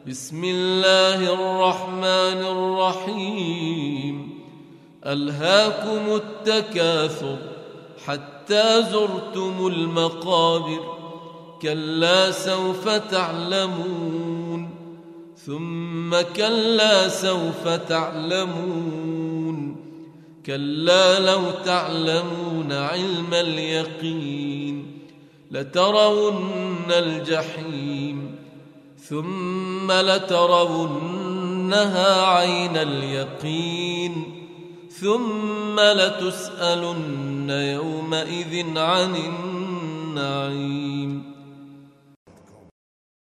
بسم الله الرحمن الرحيم. ألهاكم التكاثر حتى زرتم المقابر، كلا سوف تعلمون ثم كلا سوف تعلمون، كلا لو تعلمون علم اليقين لترون الجحيم ثم لترونها عين اليقين ثم لتسألن يومئذ عن النعيم.